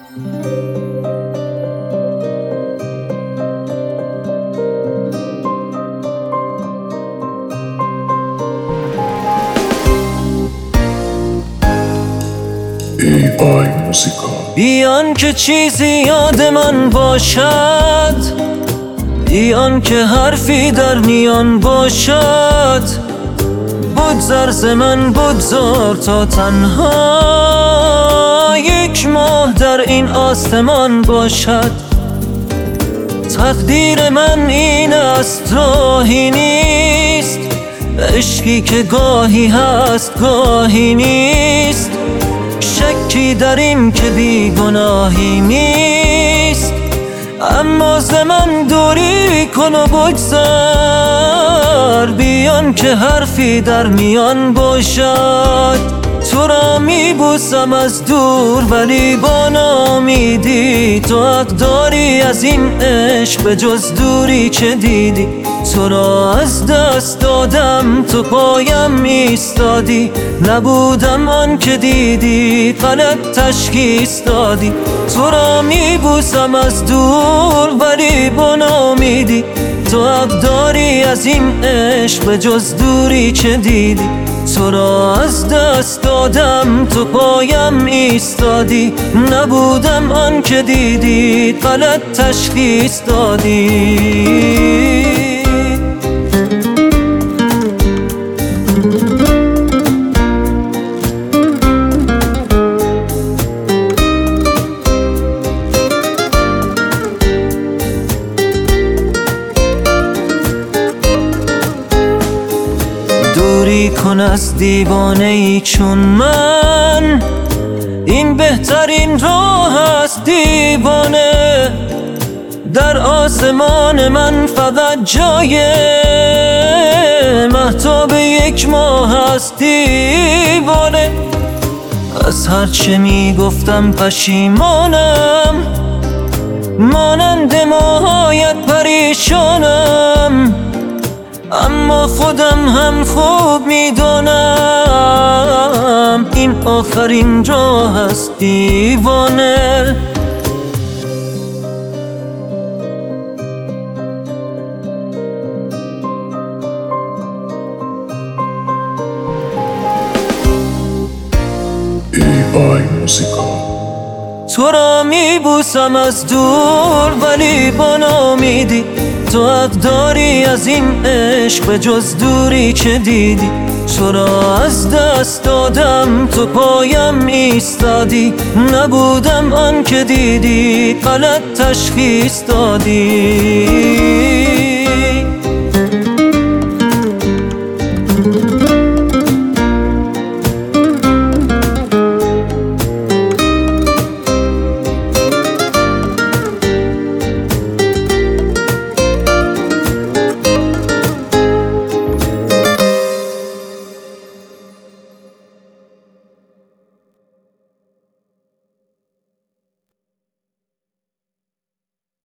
بیان که چیزی یاد من باشد، بیان که حرفی در میان باشد، بگذر ز من بگذار تا تنها یک ماه در این آسمان باشد. تقدیر من این است راهی نیست، عشقی که گاهی هست گاهی نیست، شکی در این که بی گناهی نیست. اما ز من دوری کن و بگذر، بیان که حرفی در میان باشد. تو را می بوسم از دور ولی با نامیدی، تو حق داری از این عشق به جز دوری چه دیدی. تو را از دست دادم تو پایم ایستادی، نبودم آن که دیدی غلط تشخیص دادی. تو را می بوسم از دور ولی با نامیدی، تو حق داری از این عشق به جز دوری چه دیدی. تو را از دست دادم تو پایم ایستادی، نبودم آن که دیدی غلط تشخیص دادی. دوری کن از دیوانه ای چون من، این بهترین راه است دیوانه. در آسمان من فقط جای مهتاب یک ماه است دیوانه. از هرچه می گفتم پشیمانم، مانند ماهایت پریشانم. اما خودم هم خوب میدانم این آخرین راه است دیوانه. تو را میبوسم از دور ولی با نامیدی، تو حق داری از این عشق به جز دوری چه دیدی. تو را از دست دادم تو پایم ایستادی، نبودم آن که دیدی غلط تشخیص دادی.